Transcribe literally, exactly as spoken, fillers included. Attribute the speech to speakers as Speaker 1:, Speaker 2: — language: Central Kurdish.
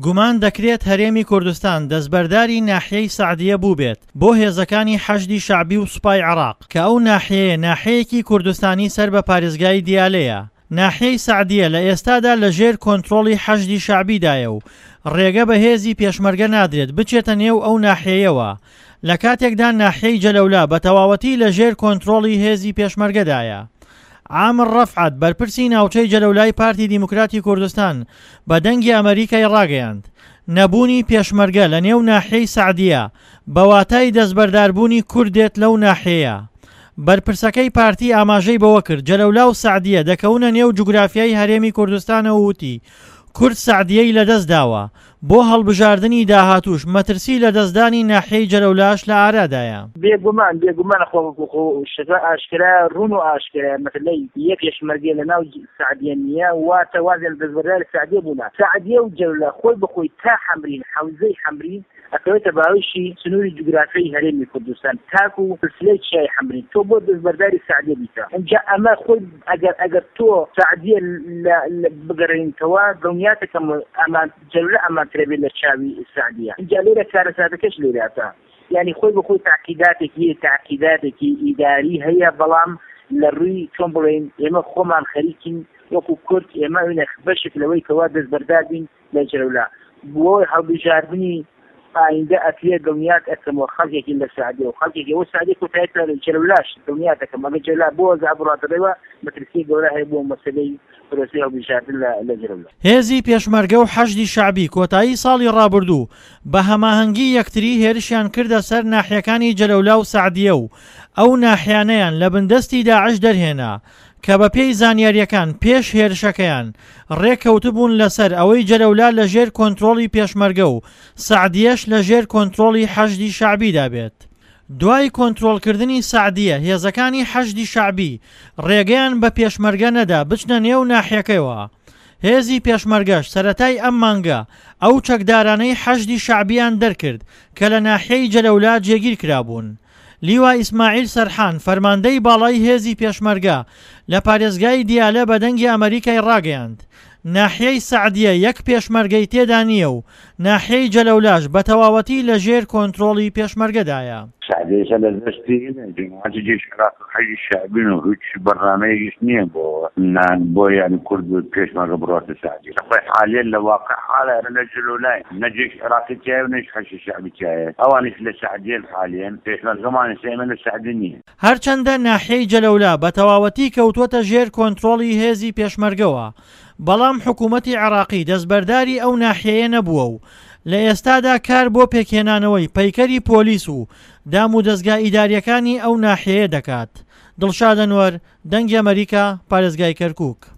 Speaker 1: گومان دەکرێت هەرێمی کوردستان دەستبەرداری ناحیەی سەعدیە بوو بێت بۆ هێزەکانی حەشدی شەعبی و سوپای عێراق کە ئەو ناحیەیە ناحیەیەکی کوردستانی سەر بە پارێزگای دیالەیە. ناحیەی سەعدیە لە ئێستادا لە ژێر کۆنتڕۆڵی حەشدی شەعبیدایە و ڕێگە بە هێزی پێشمەرگە نادرێت بچێتە نێو ئەو ناحیەیەوە. لە کاتێکدا ناحیەی جەلەولا بە تەواوەتی لە ژێر کۆنتڕۆڵی هێزی پێشمەرگەدایە. عامر ڕەفعەت بەرپرسی ناوچەی جەلەولای پارتی دیموکراتی کوردستان بە دەنگی ئەمریکای ڕاگەیاند نەبوونی پێشمەرگە لە نێو ناحیەی سەعدیە بەواتای دەستبەرداربوونی کوردێت لەو ناحیەیە. بەرپرسەکەی پارتی ئاماژەی بەوە کرد جەلەولا و سەعدیە دەکەونە نێو جوگرافیای هەرێمی کوردستانە و وتی کورد سەعدیەی لەدەست داوە بۆ هەڵبژاردننی داهاتوش مەترسی لە دەستدانی ناحیەی جەلەولاش لە ئارادایە.
Speaker 2: بێگومان بێگومان شەکە ئاشکرا ڕوون و ئاشکرا مەتلەی یەک پێشمەرگێ لە ناو سەعدیە نییە واتە وازێ لە دەستبەرداری سەعدیە بوونا. سەعدیە و جەلەولا خۆی بخۆی تا حەمرین حەوزەی حەمرین ئەکەوێتە باوشی سنووری جوگرافیای هەرێمی کوردستان تاک و سلسلەی چای حەمرین تۆ بۆ دەستبەرداری سەعدیە بیتە. اینجا ئەمە خۆی ئەگەر ئەگەر تۆ سەعدیە بگەڕێنیتەوە دڵنیاتێکە ئەمان جەلەولا ئەمان ترێبێت لە چاوی سەعدیە. اینجا لێرە کارەساتەکەش لێراتە یعنی خۆی بخۆی تاقیداتێکی تاقیداتێکی ئیداری هەیە بەڵام لە ڕووی چۆن بڵێن ئێمە خۆمان خەریکین وەکو کورد ئێمە بەشێک لەوەی کەوا دەستبەردار بین لە جەلەولا بۆ هەڵبژاردننی ئایندە ئەکرێ دڵنیات ئەکەمەوە خەڵکێکی لە سەعدیە و خەڵکێکی ئەوە سەعدیە کۆتاییتە لە جەلەولاش دڵنیات ئەکەم ئەگە جەلەولا بۆ زابڕاتەوە مەترسی گەورە هەیە بۆ مەسەلەی پرۆسەی هەڵبژاردن لە جەلەولا.
Speaker 1: هێزی پێشمەرگە و حەشدی شەعبی کۆتایی ساڵی ڕابردوو بە هەماهەنگی یەکتری هێرشیان کردە سەر ناحیەکانی جەلەولا و سەعدیە و ئەو ناحیانەیان لە بندستی داعش دەرهێنا کە بە پێی زانیاریەکان پێش هێرشەکەیان ڕێککەوتبوون لەسەر ئەوەی جەلەولا لە ژێر کۆنتڕۆڵی پێشمەرگە و سەعدیەش لە ژێر کۆنتڕۆڵی حەشدی شەعبیدا بێت. دوای کۆنتڕۆڵکردنی سەعدیە هێزەکانی حەشدی شەعبی ڕێگەیان بە پێشمەرگە نەدا بچنە نێو ناحیەکەیەوە. هێزی پێشمەرگەش سەرەتای ئەم مانگە ئەو چەکدارانەی حەشدی شەعبیان دەرکرد کە لە ناحیەی جەلەولا جێگیر کرابوون. لیوا ئیسماعیل سەرحان فەرماندەی باڵای هێزی پێشمەرگە لە پارێزگای دیالە بە دەنگی ئەمریکای ڕاگەیاند ناحیەی سەعدیە یەک پێشمەرگەی تێدا نییە و ناحیەی جەلەولاش بە تەواوەتی لە ژێر کۆنتڕۆڵی پێشمەرگەدایە.
Speaker 3: سەعدیە لە دەستی جماعەتی جێش عێراق و حەشدی شەعبین و هیچ بەرنامەیەکیش نییە بۆ بۆ یانی کورد پێشمەرگە بڕاتە سەعدیە. خۆی حالیان لە واقع حالە لە جەلەولای نە جێش عێراقی تایە و نەش حەشدی شەعبی تایە ئەوانش لە سەعدیە حالیان پێشمەرگەمانی سێمە لە سەعدی نییە.
Speaker 1: هەرچەندە ناحیەی جەلەولا بە تەواوەتی کەوتووەتە ژێر کۆنتڕۆڵی هێزی پێشمەرگەوە بەڵام حکوومەتی عێراقی دەستبەرداری ئەو ناحیەیە نەبووە و لە ئێستادا کار بۆ پێکهێنانەوەی پەیکەری پۆلیس و دام و دەستگا ئیداریەکانی ئەو ناحیەیە دەکات. دڵشاد ئەنوەر، دەنگی ئەمریکا، پارێزگای کەرکووک.